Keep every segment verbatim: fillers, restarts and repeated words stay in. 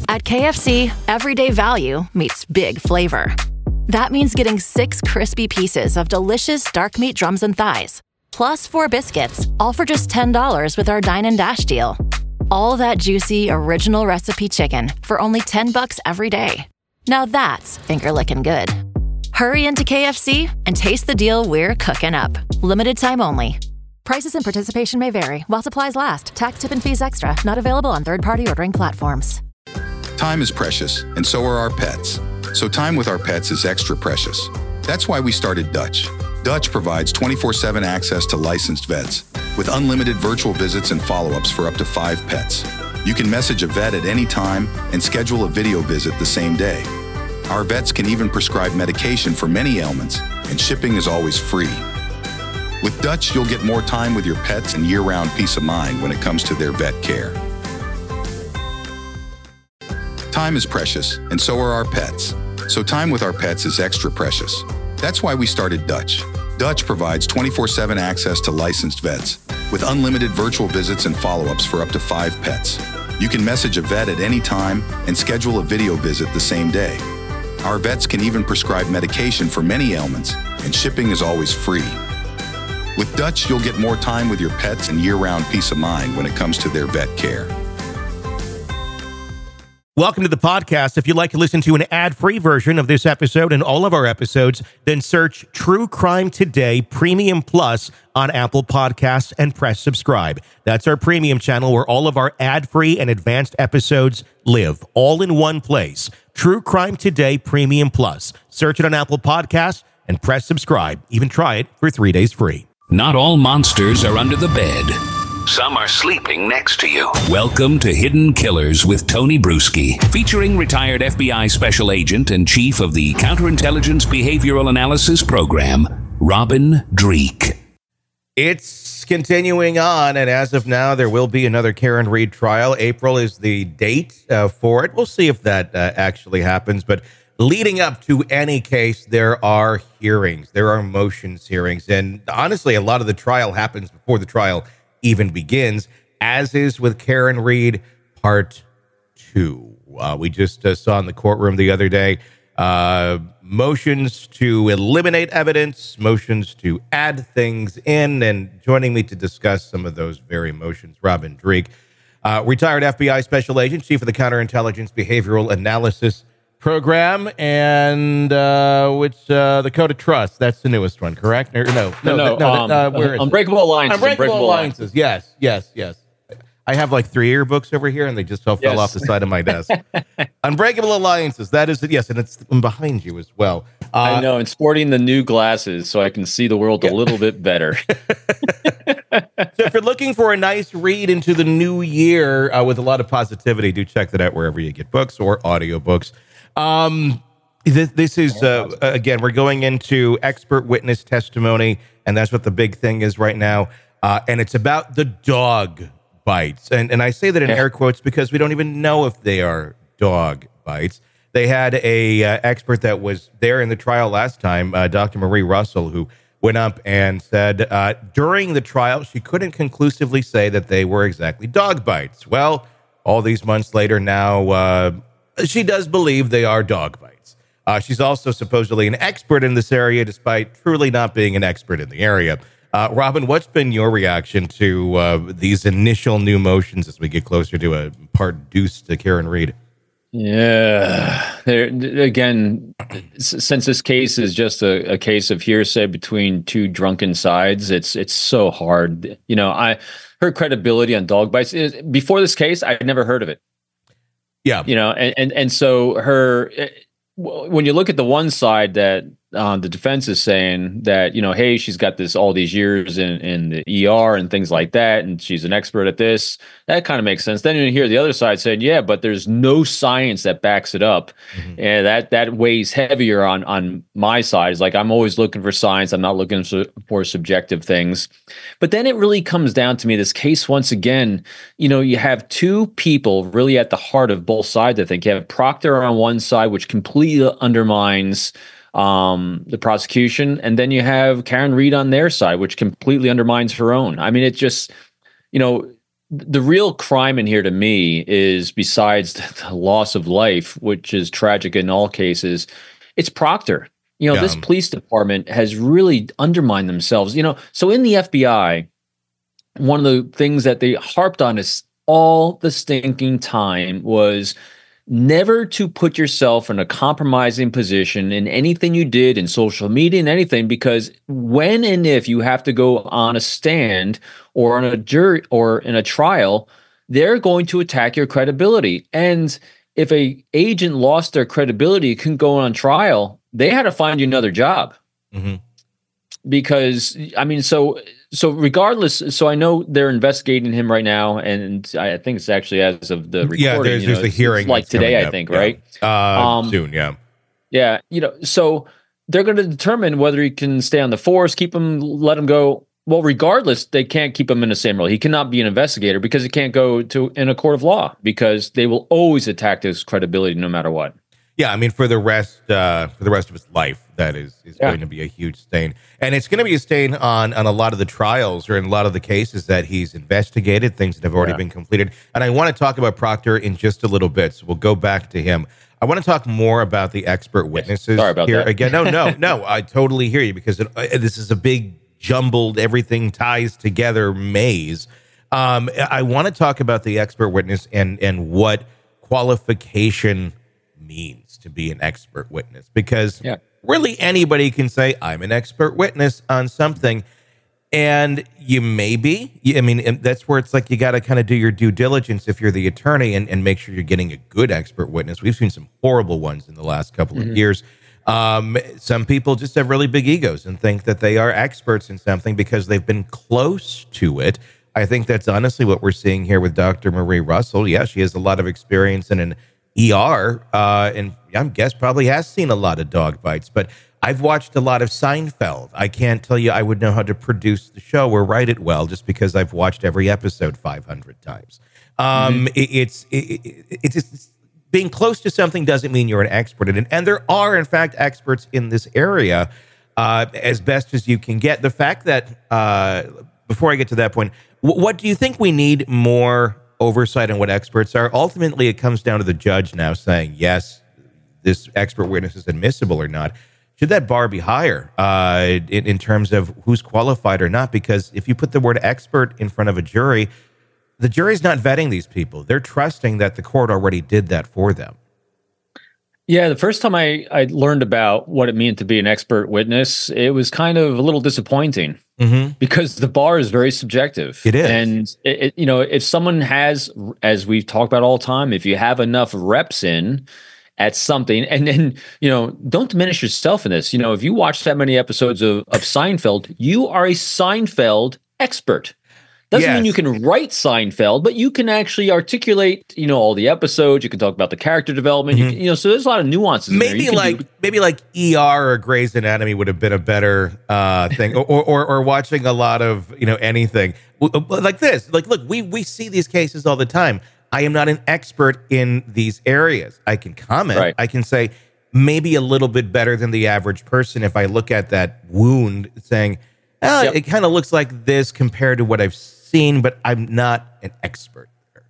At K F C, everyday value meets big flavor. That means getting six crispy pieces of delicious dark meat drums and thighs, plus four biscuits, all for just ten dollars with our Dine and Dash deal. All that juicy, original recipe chicken for only ten bucks every day. Now that's finger-licking good. Hurry into K F C and taste the deal we're cooking up. Limited time only. Prices and participation may vary while supplies last. Tax, tip, and fees extra. Not available on third-party ordering platforms. Time is precious, and so are our pets. So time with our pets is extra precious. That's why we started Dutch. Dutch provides twenty-four seven access to licensed vets with unlimited virtual visits and follow-ups for up to five pets. You can message a vet at any time and schedule a video visit the same day. Our vets can even prescribe medication for many ailments, and shipping is always free. With Dutch, you'll get more time with your pets and year-round peace of mind when it comes to their vet care. Time is precious, and so are our pets. So time with our pets is extra precious. That's why we started Dutch. Dutch provides twenty-four seven access to licensed vets with unlimited virtual visits and follow-ups for up to five pets. You can message a vet at any time and schedule a video visit the same day. Our vets can even prescribe medication for many ailments, and shipping is always free. With Dutch, you'll get more time with your pets and year-round peace of mind when it comes to their vet care. Welcome to the podcast. If you'd like to listen to an ad-free version of this episode and all of our episodes, then search True Crime Today Premium Plus on Apple Podcasts and press subscribe. That's our premium channel where all of our ad-free and advanced episodes live, all in one place. True Crime Today Premium Plus. Search it on Apple Podcasts and press subscribe. Even try it for three days free. Not all monsters are under the bed. Some are sleeping next to you. Welcome to Hidden Killers with Tony Bruschi, featuring retired F B I Special Agent and Chief of the Counterintelligence Behavioral Analysis Program, Robin Dreeke. It's continuing on, and as of now, there will be another Karen Read trial. April is the date uh, for it. We'll see if that uh, actually happens, but leading up to any case, there are hearings. There are motions hearings. And honestly, a lot of the trial happens before the trial even begins, as is with Karen Read Part two. Uh, we just uh, saw in the courtroom the other day uh, motions to eliminate evidence, motions to add things in, and joining me to discuss some of those very motions, Robin Dreeke, uh, retired F B I Special Agent, Chief of the Counterintelligence Behavioral Analysis Program, and uh, which uh, the Code of Trust. That's the newest one, correct? Or, no, no, no. no um, uh, where is Unbreakable it? Alliances. Unbreakable, Unbreakable Alliances. Alliances. Yes, yes, yes. I have like three earbooks over here, and they just all fell Yes. off the side of my desk. Unbreakable Alliances. That is it. Yes, and it's behind you as well. Uh, I know, and sporting the new glasses so I can see the world yeah. a little bit better. So if you're looking for a nice read into the new year uh, with a lot of positivity, do check that out wherever you get books or audiobooks. Um, this, this is, uh, again, we're going into expert witness testimony, and that's what the big thing is right now. Uh, and it's about the dog bites. And, and I say that in Yeah. air quotes because we don't even know if they are dog bites. They had a uh, expert that was there in the trial last time, uh, Doctor Marie Russell, who went up and said uh, during the trial, she couldn't conclusively say that they were exactly dog bites. Well, all these months later now, uh, she does believe they are dog bites. Uh, she's also supposedly an expert in this area, despite truly not being an expert in the area. Uh, Robin, what's been your reaction to uh, these initial new motions as we get closer to a part deuce to Karen Read? Yeah, there again, s- since this case is just a, a case of hearsay between two drunken sides, it's it's so hard. You know, I her credibility on dog bites is, before this case, I'd never heard of it. Yeah, You know, and and, and so her when you look at the one side that uh, the defense is saying that, you know, hey, she's got this all these years in, in the E R and things like that, and she's an expert at this. That kind of makes sense. Then you hear the other side saying, yeah, but there's no science that backs it up. Mm-hmm. And that that weighs heavier on, on my side. It's like, I'm always looking for science. I'm not looking for, for subjective things. But then it really comes down to me, this case, once again, you know, you have two people really at the heart of both sides, I think. You have Proctor on one side, which completely undermines um, the prosecution. And then you have Karen Read on their side, which completely undermines her own. I mean, it just, you know, the real crime in here to me is, besides the loss of life, which is tragic in all cases, it's Proctor. You know, Yeah. this police department has really undermined themselves. You know, so in the F B I, one of the things that they harped on is all the stinking time was never to put yourself in a compromising position in anything you did in social media and anything, because when and if you have to go on a stand or on a jury or in a trial, they're going to attack your credibility. And if a agent lost their credibility, couldn't go on trial, they had to find you another job. Mm-hmm. Because I mean, so so regardless, so I know they're investigating him right now, and I think it's actually as of the recording. Yeah, there's, you know, there's a it's- hearing it's like that's coming today, I up. think, Yeah. right? Uh, Um, soon, yeah. Yeah, you know, so they're going to determine whether he can stay on the force, keep him, let him go. Well, regardless, they can't keep him in the same role. He cannot be an investigator because he can't go to in a court of law, because they will always attack his credibility no matter what. Yeah, I mean, for the rest, uh, for the rest of his life, that is is Yeah. going to be a huge stain, and it's going to be a stain on on a lot of the trials or in a lot of the cases that he's investigated, things that have already Yeah. been completed. And I want to talk about Proctor in just a little bit, so we'll go back to him. I want to talk more about the expert witnesses Sorry about here that. again. No, no, no, I totally hear you, because it, uh, this is a big jumbled, everything ties together maze. Um, I want to talk about the expert witness and and what qualification means to be an expert witness, because Yeah. really anybody can say I'm an expert witness on something, and you may be. I mean, and that's where it's like you got to kind of do your due diligence if you're the attorney and, and make sure you're getting a good expert witness. We've seen some horrible ones in the last couple Mm-hmm. of years. Um, some people just have really big egos and think that they are experts in something because they've been close to it. I think that's honestly what we're seeing here with Doctor Marie Russell. Yeah, she has a lot of experience in an E R, uh, and I guess probably has seen a lot of dog bites, but I've watched a lot of Seinfeld. I can't tell you I would know how to produce the show or write it well just because I've watched every episode five hundred times. Um, Mm-hmm. it, it's it, it, it's just being close to something doesn't mean you're an expert in it. And there are, in fact, experts in this area uh, as best as you can get. The fact that, uh, before I get to that point, w- what do you think we need more oversight on what experts are? Ultimately, it comes down to the judge now saying, yes, this expert witness is admissible or not. Should that bar be higher uh, in, in terms of who's qualified or not? Because if you put the word expert in front of a jury, the jury's not vetting these people. They're trusting that the court already did that for them. Yeah, the first time I, I learned about what it meant to be an expert witness, it was kind of a little disappointing Mm-hmm. because the bar is very subjective. It is. And, it, it, you know, if someone has, as we've talked about all the time, if you have enough reps in at something, and then, you know, don't diminish yourself in this. You know, if you watch that many episodes of, of Seinfeld, you are a Seinfeld expert. Doesn't mean Yes. you can write Seinfeld, but you can actually articulate, you know, all the episodes. You can talk about the character development. You, can, you know, so there's a lot of nuances. in there. Maybe You can like do- maybe like E R or Grey's Anatomy would have been a better uh, thing, or, or or watching a lot of you know anything W- like this. Like, look, we we see these cases all the time. I am not an expert in these areas. I can comment. Right. I can say maybe a little bit better than the average person if I look at that wound, saying, oh, Yep. it kind of looks like this compared to what I've seen, but I'm not an expert.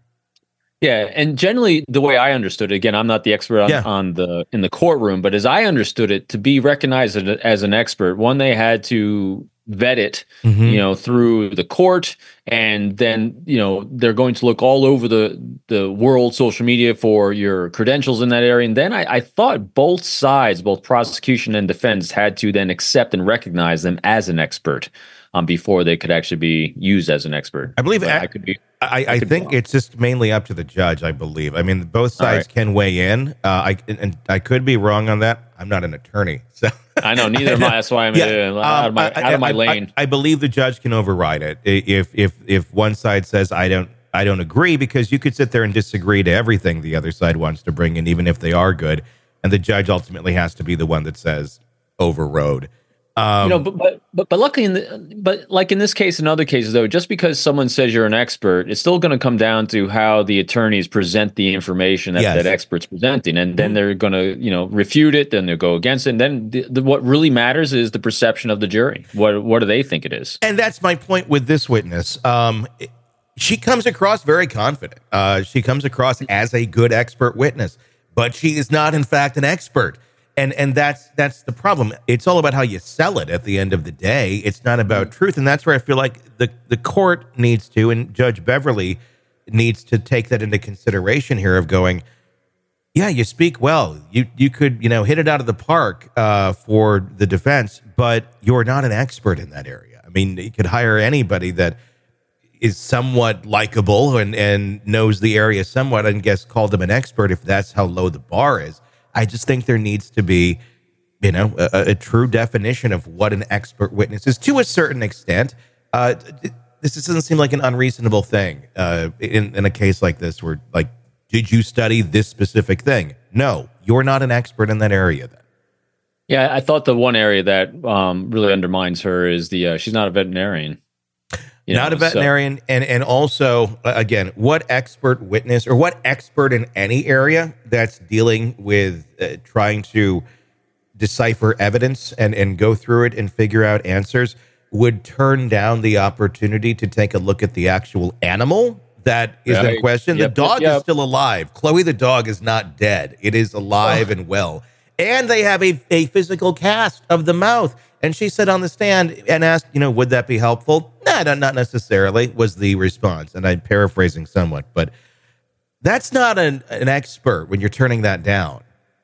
Yeah, and generally the way I understood it, again, I'm not the expert on, Yeah. on the in the courtroom, but as I understood it, to be recognized as as an expert, one, they had to vet it, Mm-hmm. you know, through the court, and then you know they're going to look all over the the world, social media, for your credentials in that area. And then I, I thought both sides, both prosecution and defense, had to then accept and recognize them as an expert um, before they could actually be used as an expert. I believe But a- I could be. I, I could be think wrong. it's just mainly up to the judge, I believe. I mean, both All sides right. can weigh in. Uh, I and, and I could be wrong on that. I'm not an attorney, so I know neither am I. That's why I'm uh, out of my um, I- out of my I- I- lane. I, believe the judge can override it I- if if if one side says I don't I don't agree, because you could sit there and disagree to everything the other side wants to bring in, even if they are good, and the judge ultimately has to be the one that says overrode. Um, you know, but, but but but luckily, in the, but like in this case and other cases, though, just because someone says you're an expert, it's still going to come down to how the attorneys present the information that Yes. that expert's presenting, and then they're going to you know refute it, then they'll go against it. And then the, the, what really matters is the perception of the jury. What what do they think it is? And that's my point with this witness. Um, she comes across very confident. Uh, she comes across as a good expert witness, but she is not, in fact, an expert. And and that's that's the problem. It's all about how you sell it at the end of the day. It's not about truth. And that's where I feel like the, the court needs to, and Judge Beverly needs to take that into consideration here of going, yeah, you speak well. You you could, you know, hit it out of the park uh, for the defense, but you're not an expert in that area. I mean, you could hire anybody that is somewhat likable and, and knows the area somewhat and guess called them an expert if that's how low the bar is. I just think there needs to be, you know, a, a true definition of what an expert witness is to a certain extent. Uh, this doesn't seem like an unreasonable thing uh, in, in a case like this where, like, did you study this specific thing? No, you're not an expert in that area then. Yeah, I thought the one area that um, really undermines her is the uh, she's not a veterinarian. You Not know, a veterinarian, so. and and also, again, what expert witness or what expert in any area that's dealing with uh, trying to decipher evidence and, and go through it and figure out answers would turn down the opportunity to take a look at the actual animal that is right. in question? Yep, the dog yep. is still alive. Chloe the dog is not dead. It is alive oh. and well. And they have a, a physical cast of the mouth. And she said on the stand and asked, you know, would that be helpful? Nah, not necessarily, was the response. And I'm paraphrasing somewhat, but that's not an, an expert when you're turning that down.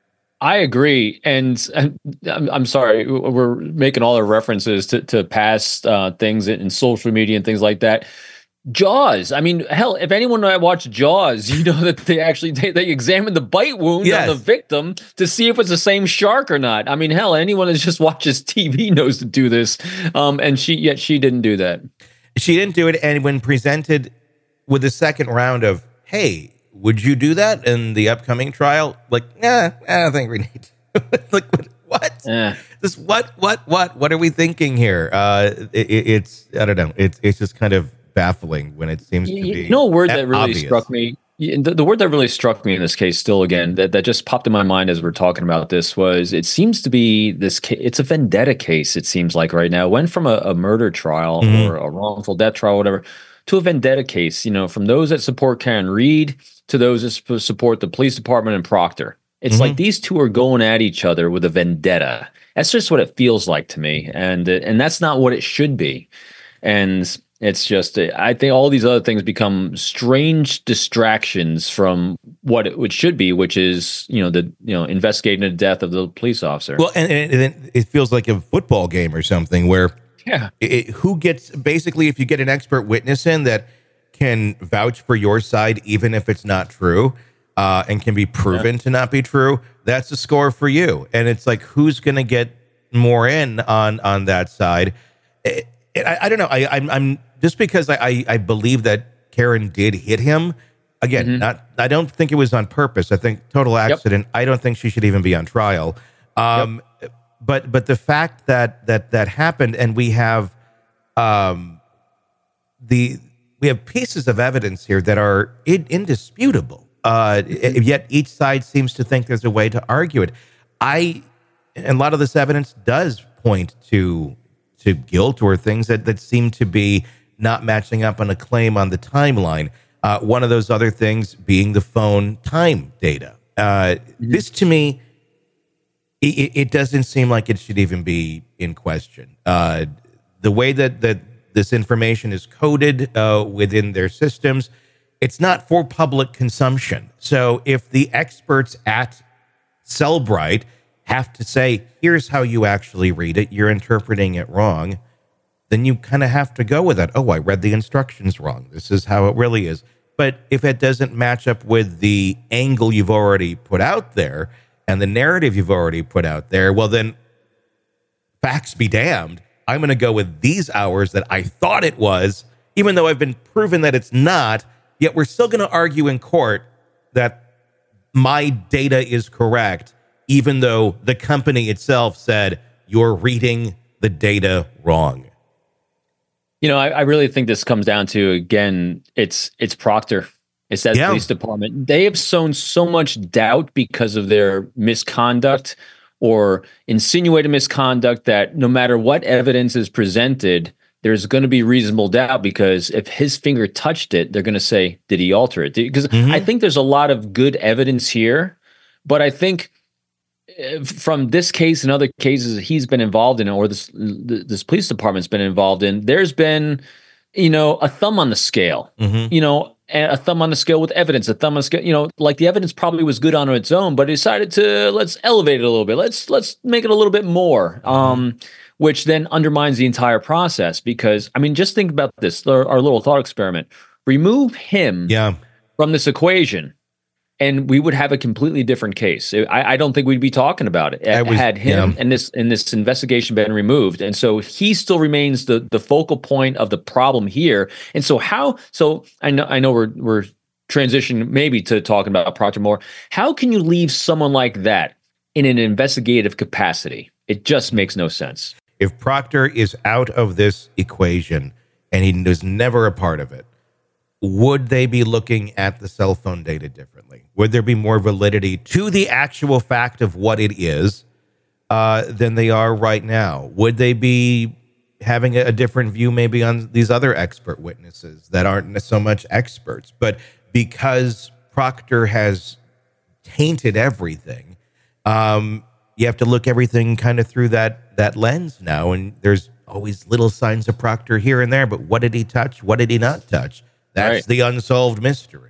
I agree. And, and I'm, I'm sorry, we're making all our references to, to past uh, things in, in social media and things like that. Jaws. I mean, hell, if anyone watched Jaws, you know that they actually they, they examined the bite wound yes. on the victim to see if it's the same shark or not. I mean, hell, anyone that just watches T V knows to do this. Um, and she yet she didn't do that. She didn't do it. And when presented with the second round of, hey, would you do that in the upcoming trial? Like, nah, I don't think we need to. Like, what? Eh. This what what what what are we thinking here? Uh, it, it's I don't know. It's it's just kind of baffling when it seems to be. You know, a word that really obvious. struck me. The, the word that really struck me in this case, still again, that, that just popped in my mind as we're talking about this was it seems to be this. Ca- it's a vendetta case. It seems like right now it went from a, a murder trial mm-hmm. or a wrongful death trial, whatever, to a vendetta case. You know, from those that support Karen Read to those that support the police department and Proctor. It's mm-hmm. like these two are going at each other with a vendetta. That's just what it feels like to me, and and that's not what it should be. And it's just, I think all these other things become strange distractions from what it, it should be, which is, you know, the, you know, investigating the death of the police officer. Well, and, and it feels like a football game or something where yeah, it, who gets, basically, if you get an expert witness in that can vouch for your side, even if it's not true, uh, and can be proven yeah. to not be true, that's a score for you. And it's like, who's going to get more in on, on that side? It, it, I, I don't know. I, I'm, I'm, Just because I, I, I believe that Karen did hit him, again, mm-hmm. not I don't think it was on purpose. I think total accident. Yep. I don't think she should even be on trial. Um, yep. But but the fact that that that happened, and we have um, the we have pieces of evidence here that are in, indisputable. Uh, mm-hmm. Yet each side seems to think there's a way to argue it. I and a lot of this evidence does point to to guilt or things that that seem to be not matching up on a claim on the timeline. Uh, one of those other things being the phone time data. Uh, mm-hmm. This, to me, it, it doesn't seem like it should even be in question. Uh, the way that, that this information is coded uh, within their systems, it's not for public consumption. So if the experts at Cellbrite have to say, here's how you actually read it, you're interpreting it wrong, then you kind of have to go with it. Oh, I read the instructions wrong. This is how it really is. But if it doesn't match up with the angle you've already put out there and the narrative you've already put out there, well, then facts be damned. I'm going to go with these hours that I thought it was, even though I've been proven that it's not, yet we're still going to argue in court that my data is correct, even though the company itself said you're reading the data wrong. You know, I, I really think this comes down to, again, it's it's Proctor. It's that yeah. police department. They have sown so much doubt because of their misconduct or insinuated misconduct that no matter what evidence is presented, there's going to be reasonable doubt, because if his finger touched it, they're going to say, did he alter it? Because mm-hmm. I think there's a lot of good evidence here, but I think from this case and other cases he's been involved in, or this this police department's been involved in, there's been, you know, a thumb on the scale, mm-hmm. you know, a thumb on the scale with evidence, a thumb on the scale, you know, like the evidence probably was good on its own, but decided to, let's elevate it a little bit. Let's, let's make it a little bit more. Mm-hmm. Um, which then undermines the entire process, because, I mean, just think about this, our, our little thought experiment. Remove him yeah. from this equation, and we would have a completely different case. I, I don't think we'd be talking about it was, had him yeah. and this and this investigation been removed. And so he still remains the the focal point of the problem here. And so how? So I know I know we're we're transitioning maybe to talking about Proctor more. How can you leave someone like that in an investigative capacity? It just makes no sense. If Proctor is out of this equation and he was never a part of it, would they be looking at the cell phone data differently? Would there be more validity to the actual fact of what it is uh, than they are right now? Would they be having a, a different view maybe on these other expert witnesses that aren't so much experts? But because Proctor has tainted everything, um, you have to look everything kind of through that that lens now, and there's always little signs of Proctor here and there, but what did he touch? What did he not touch? That's right. The unsolved mystery.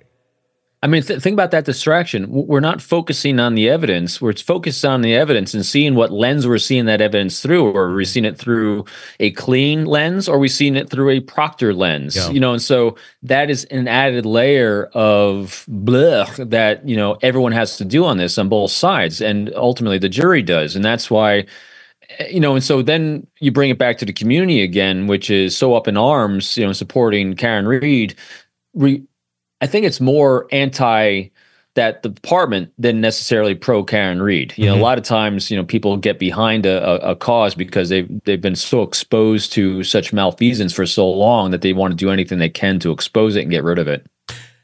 I mean, th- think about that distraction. We're not focusing on the evidence. We're focused on the evidence and seeing what lens we're seeing that evidence through. Or are we seeing it through a clean lens, or are we seeing it through a Proctor lens? Yeah. You know, and so that is an added layer of blech that, you know, everyone has to do on this on both sides. And ultimately the jury does. And that's why, you know, and so then you bring it back to the community again, which is so up in arms, you know, supporting Karen Read. Re- I think it's more anti that department than necessarily pro Karen Read. You know, mm-hmm. a lot of times, you know, people get behind a, a, a cause because they've they've been so exposed to such malfeasance for so long that they want to do anything they can to expose it and get rid of it.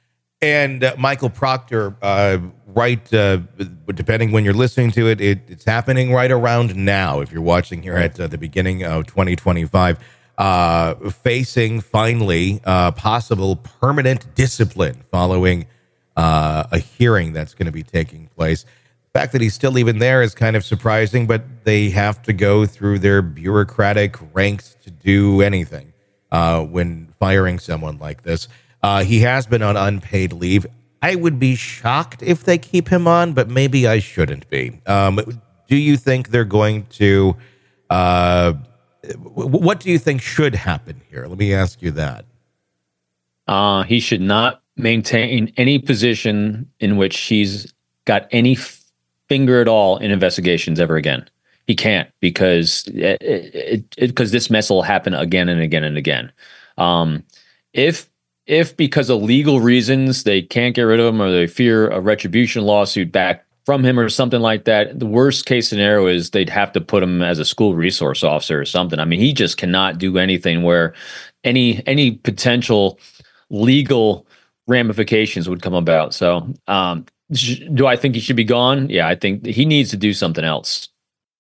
And uh, Michael Proctor, uh, right, uh, depending when you're listening to it, it, it's happening right around now. If you're watching here at uh, the beginning of twenty twenty-five. Uh, facing finally uh, possible permanent discipline following uh, a hearing that's going to be taking place. The fact that he's still even there is kind of surprising, but they have to go through their bureaucratic ranks to do anything uh, when firing someone like this. Uh, he has been on unpaid leave. I would be shocked if they keep him on, but maybe I shouldn't be. Um, do you think they're going to... Uh, What do you think should happen here? Let me ask you that. Uh, he should not maintain any position in which he's got any f- finger at all in investigations ever again. He can't, because it, it, it, because this mess will happen again and again and again. Um, if if because of legal reasons they can't get rid of him, or they fear a retribution lawsuit back from him or something like that, the worst case scenario is they'd have to put him as a school resource officer or something. I mean, he just cannot do anything where any any potential legal ramifications would come about. So um, sh- do I think he should be gone? Yeah, I think he needs to do something else.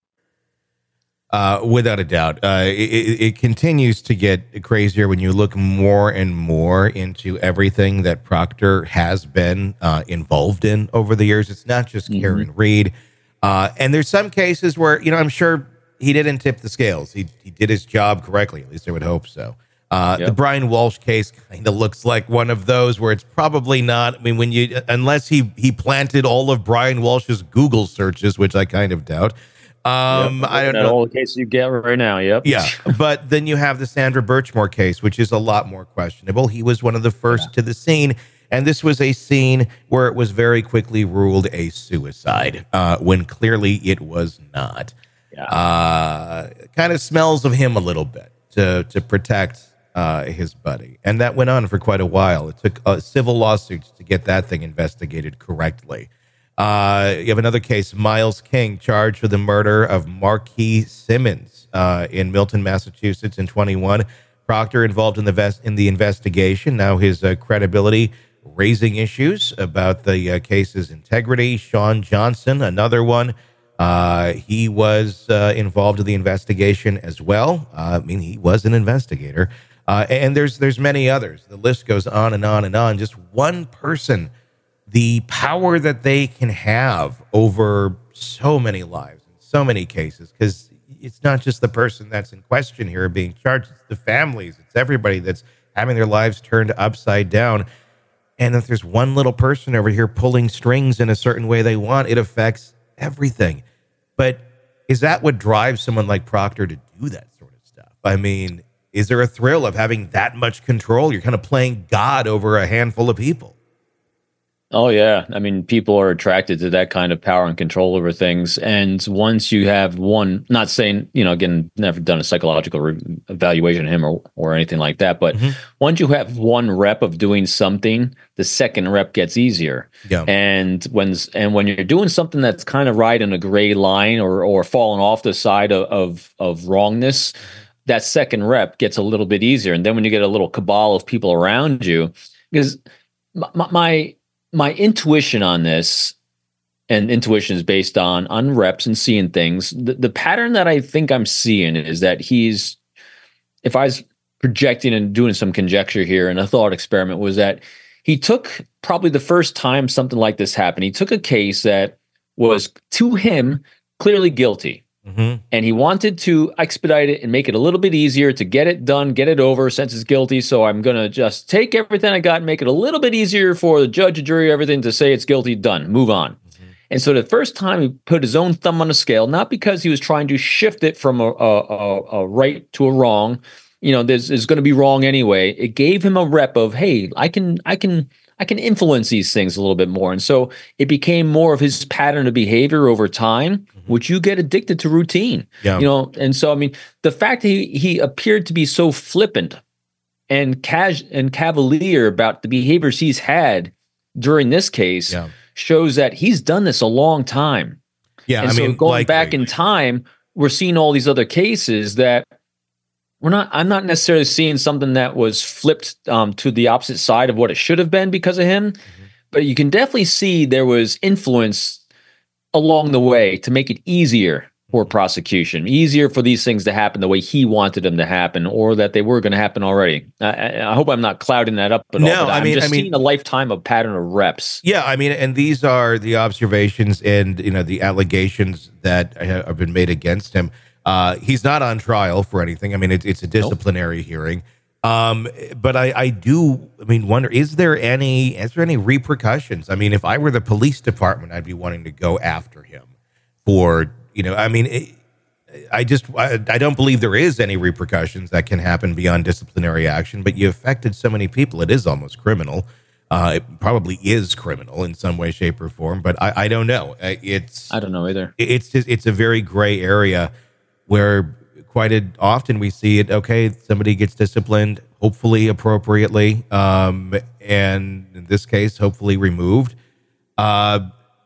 Uh, without a doubt. Uh, it, it continues to get crazier when you look more and more into everything that Proctor has been uh, involved in over the years. It's not just mm-hmm. Karen Read. Uh, and there's some cases where, you know, I'm sure he didn't tip the scales. He he did his job correctly. At least I would hope so. Uh, yep. The Brian Walsh case kind of looks like one of those where it's probably not. I mean, when you, unless he, he planted all of Brian Walsh's Google searches, which I kind of doubt. Um, yep, I don't know all the cases you get right now. Yep. Yeah. But then you have the Sandra Birchmore case, which is a lot more questionable. He was one of the first yeah. to the scene. And this was a scene where it was very quickly ruled a suicide, uh, when clearly it was not. Yeah. Uh, kind of smells of him a little bit to, to protect uh, his buddy. And that went on for quite a while. It took uh, civil lawsuits to get that thing investigated correctly. Uh, you have another case, Miles King, charged with the murder of Marquis Simmons uh, in Milton, Massachusetts in twenty-one. Proctor involved in the vest, in the investigation. Now his uh, credibility raising issues about the uh, case's integrity. Sean Johnson, another one, Uh, he was uh, involved in the investigation as well. Uh, I mean, he was an investigator. Uh, and there's there's many others. The list goes on and on and on. Just one person, the power that they can have over so many lives in so many cases, because it's not just the person that's in question here being charged. It's the families. It's everybody that's having their lives turned upside down. And if there's one little person over here pulling strings in a certain way they want, it affects everything. But is that what drives someone like Proctor to do that sort of stuff? I mean, is there a thrill of having that much control? You're kind of playing God over a handful of people. Oh, yeah. I mean, people are attracted to that kind of power and control over things. And once you have one, not saying, you know, again, never done a psychological re- evaluation of him or, or anything like that. But mm-hmm. once you have one rep of doing something, the second rep gets easier. Yeah. And when and when you're doing something that's kind of right in a gray line or or falling off the side of, of, of wrongness, that second rep gets a little bit easier. And then when you get a little cabal of people around you, because my, my My intuition on this, and intuition is based on on reps and seeing things. The, the pattern that I think I'm seeing is that he's, if I was projecting and doing some conjecture here and a thought experiment, was that he took probably the first time something like this happened, he took a case that was to him clearly guilty. Mm-hmm. And he wanted to expedite it and make it a little bit easier to get it done, get it over since it's guilty. So I'm going to just take everything I got and make it a little bit easier for the judge, the jury, everything to say it's guilty, done, move on. Mm-hmm. And so the first time he put his own thumb on the scale, not because he was trying to shift it from a, a, a right to a wrong, you know, there's, there's going to be wrong anyway. It gave him a rep of, hey, I can, I can, I can influence these things a little bit more. And so it became more of his pattern of behavior over time, mm-hmm. which you get addicted to routine, yeah. you know? And so, I mean, the fact that he, he appeared to be so flippant and cas- and cavalier about the behaviors he's had during this case yeah. shows that he's done this a long time. Yeah. And I so mean, going likely. back in time, we're seeing all these other cases that We're not. I'm not necessarily seeing something that was flipped um, to the opposite side of what it should have been because of him, mm-hmm. but you can definitely see there was influence along the way to make it easier for prosecution, easier for these things to happen the way he wanted them to happen, or that they were going to happen already. I, I hope I'm not clouding that up at no, all. But I I'm mean, just I mean, seeing a lifetime of pattern of reps. Yeah, I mean, and these are the observations and you know the allegations that have been made against him. Uh, he's not on trial for anything. I mean, it, it's a disciplinary nope. hearing. Um, but I, I do, I mean, wonder, is there any, is there any repercussions? I mean, if I were the police department, I'd be wanting to go after him for, you know, I mean, it, I just, I, I don't believe there is any repercussions that can happen beyond disciplinary action, but you affected so many people. It is almost criminal. Uh, it probably is criminal in some way, shape or form, but I, I don't know. It's, I don't know either. It's just, it's a very gray area where quite often we see it, okay, somebody gets disciplined, hopefully appropriately, um, and in this case, hopefully removed. Uh,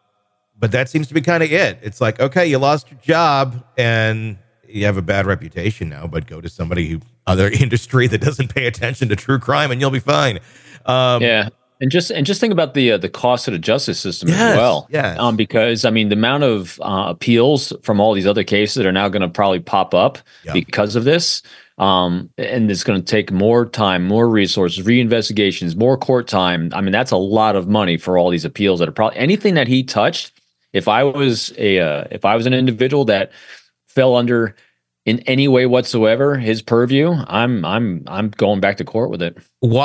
but that seems to be kind of it. It's like, okay, you lost your job and you have a bad reputation now, but go to somebody who other industry that doesn't pay attention to true crime and you'll be fine. Um, yeah. And just and just think about the uh, the cost of the justice system yes, as well. Yeah. Um, because I mean, the amount of uh, appeals from all these other cases that are now going to probably pop up yep. because of this, um, and it's going to take more time, more resources, reinvestigations, more court time. I mean, that's a lot of money for all these appeals that are probably anything that he touched. If I was a uh, if I was an individual that fell under in any way whatsoever his purview, I'm I'm I'm going back to court with it.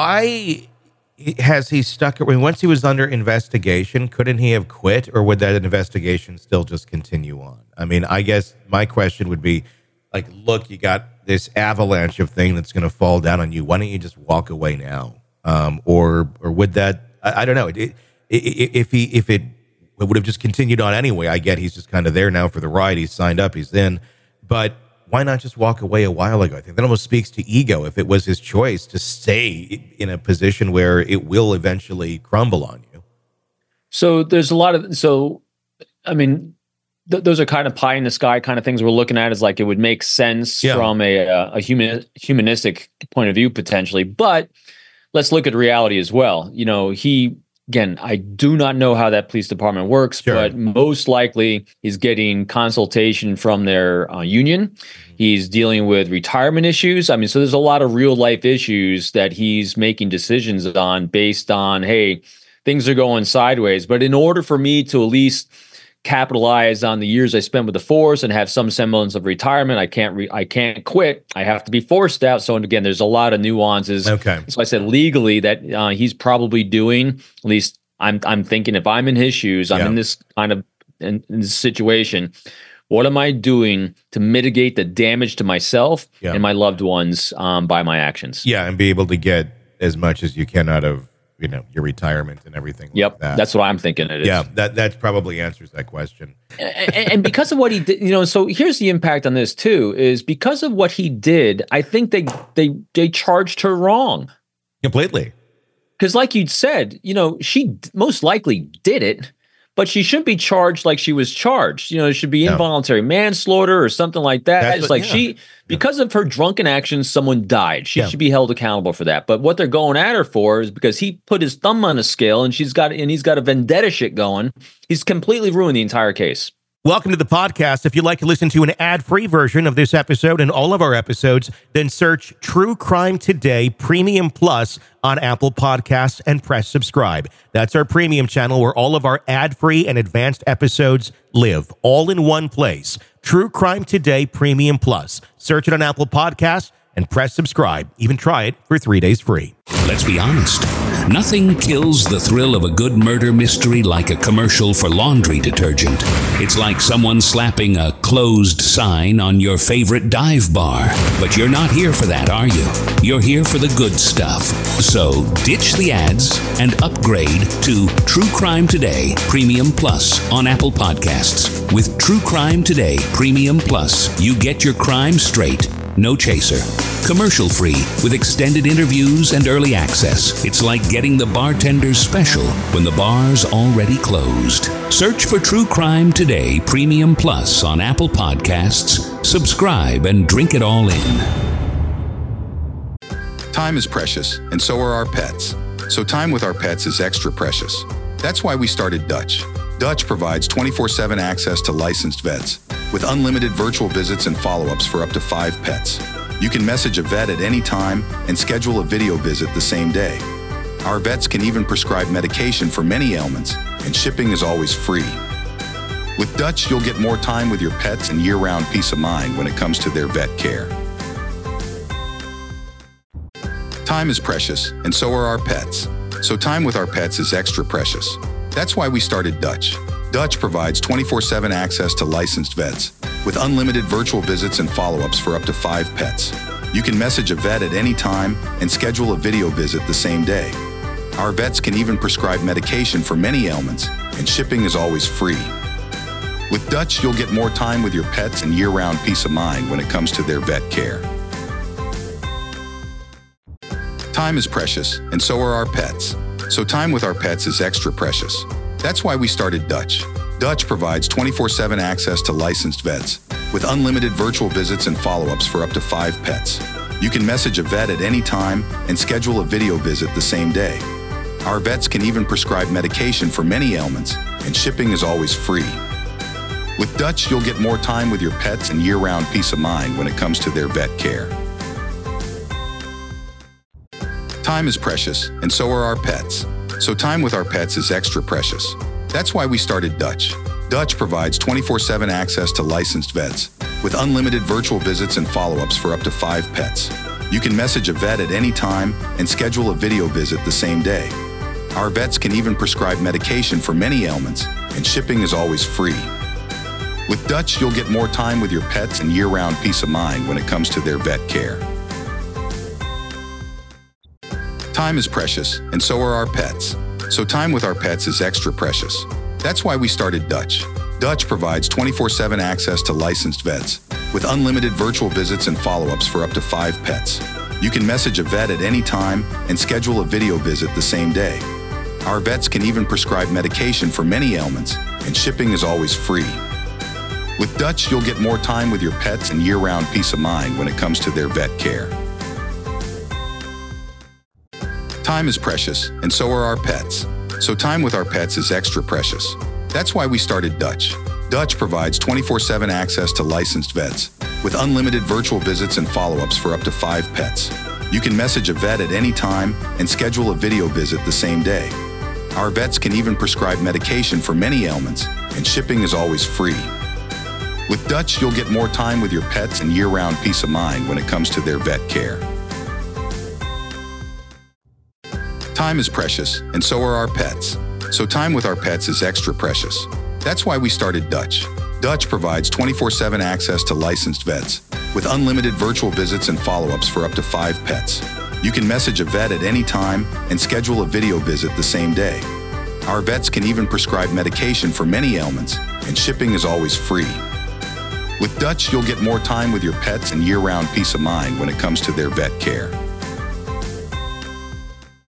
Why? Has he stuck? I mean, once he was under investigation, couldn't he have quit, or would that investigation still just continue on? I mean, I guess my question would be, like, look, you got this avalanche of thing that's going to fall down on you. Why don't you just walk away now? Um, or, or would that? I, I don't know. It, it, it, if he, if it, it would have just continued on anyway. I get he's just kind of there now for the ride. He's signed up. He's in, but. Why not just walk away a while ago? I think that almost speaks to ego if it was his choice to stay in a position where it will eventually crumble on you. So there's a lot of, so, I mean, th- those are kind of pie in the sky kind of things we're looking at, is like it would make sense yeah. from a, a human, humanistic point of view potentially, but let's look at reality as well. You know, he, Again, I do not know how that police department works, Sure. but most likely he's getting consultation from their uh, union. He's dealing with retirement issues. I mean, so there's a lot of real life issues that he's making decisions on based on, hey, things are going sideways. But in order for me to at least capitalize on the years I spent with the force and have some semblance of retirement, I can't re- I can't quit. I have to be forced out. So, and again, there's a lot of nuances. Okay. So I said legally that uh, he's probably doing, at least I'm I'm thinking if I'm in his shoes, I'm Yeah. in this kind of in, in this situation, what am I doing to mitigate the damage to myself Yeah. and my loved ones um, by my actions? Yeah, and be able to get as much as you can out of, you know, your retirement and everything Yep, like that. that's what I'm thinking it is. Yeah, that that probably answers that question. and, and because of what he did, you know, so here's the impact on this too, is because of what he did, I think they they they charged her wrong. Completely. Because like you'd said, you know, she d- most likely did it, but she shouldn't be charged like she was charged. You know, it should be No. involuntary manslaughter or something like that. That's It's what- like yeah. she, because of her drunken actions, someone died. She Yeah. should be held accountable for that. But what they're going at her for is because he put his thumb on a scale and she's got, and he's got a vendetta shit going. He's completely ruined the entire case. Welcome to the podcast. If you'd like to listen to an ad-free version of this episode and all of our episodes, then search True Crime Today Premium Plus on Apple Podcasts and press subscribe. That's our premium channel where all of our ad-free and advanced episodes live, all in one place. True Crime Today Premium Plus. Search it on Apple Podcasts and press subscribe. Even try it for three days free. Let's be honest. Nothing kills the thrill of a good murder mystery like a commercial for laundry detergent. It's like someone slapping a closed sign on your favorite dive bar. But you're not here for that, are you? You're here for the good stuff. So ditch the ads and upgrade to True Crime Today Premium Plus on Apple Podcasts. With True Crime Today Premium Plus, you get your crime straight. No chaser. Commercial free with extended interviews and early access. It's like getting the bartender's special when the bar's already closed. Search for True Crime Today Premium Plus on Apple Podcasts. Subscribe and drink it all in. Time is precious, and so are our pets. So time with our pets is extra precious. That's why we started Dutch. Dutch provides twenty-four seven access to licensed vets with unlimited virtual visits and follow-ups for up to five pets. You can message a vet at any time and schedule a video visit the same day. Our vets can even prescribe medication for many ailments, and shipping is always free. With Dutch, you'll get more time with your pets and year-round peace of mind when it comes to their vet care. Time is precious, and so are our pets. So time with our pets is extra precious. That's why we started Dutch. Dutch provides twenty-four seven access to licensed vets with unlimited virtual visits and follow-ups for up to five pets. You can message a vet at any time and schedule a video visit the same day. Our vets can even prescribe medication for many ailments, and shipping is always free. With Dutch, you'll get more time with your pets and year-round peace of mind when it comes to their vet care. Time is precious, and so are our pets. So time with our pets is extra precious. That's why we started Dutch. Dutch provides twenty-four seven access to licensed vets with unlimited virtual visits and follow-ups for up to five pets. You can message a vet at any time and schedule a video visit the same day. Our vets can even prescribe medication for many ailments, and shipping is always free. With Dutch, you'll get more time with your pets and year-round peace of mind when it comes to their vet care. Time is precious, and so are our pets. So time with our pets is extra precious. That's why we started Dutch. Dutch provides twenty-four seven access to licensed vets with unlimited virtual visits and follow-ups for up to five pets. You can message a vet at any time and schedule a video visit the same day. Our vets can even prescribe medication for many ailments, and shipping is always free. With Dutch, you'll get more time with your pets and year-round peace of mind when it comes to their vet care. Time is precious, and so are our pets. So time with our pets is extra precious. That's why we started Dutch. Dutch provides twenty-four seven access to licensed vets with unlimited virtual visits and follow-ups for up to five pets. You can message a vet at any time and schedule a video visit the same day. Our vets can even prescribe medication for many ailments, and shipping is always free. With Dutch, you'll get more time with your pets and year-round peace of mind when it comes to their vet care. Time is precious, and so are our pets. So time with our pets is extra precious. That's why we started Dutch. Dutch provides twenty-four seven access to licensed vets with unlimited virtual visits and follow-ups for up to five pets. You can message a vet at any time and schedule a video visit the same day. Our vets can even prescribe medication for many ailments, and shipping is always free. With Dutch, you'll get more time with your pets and year-round peace of mind when it comes to their vet care. Time is precious, and so are our pets. So time with our pets is extra precious. That's why we started Dutch. Dutch provides twenty-four seven access to licensed vets with unlimited virtual visits and follow-ups for up to five pets. You can message a vet at any time and schedule a video visit the same day. Our vets can even prescribe medication for many ailments, and shipping is always free. With Dutch, you'll get more time with your pets and year-round peace of mind when it comes to their vet care.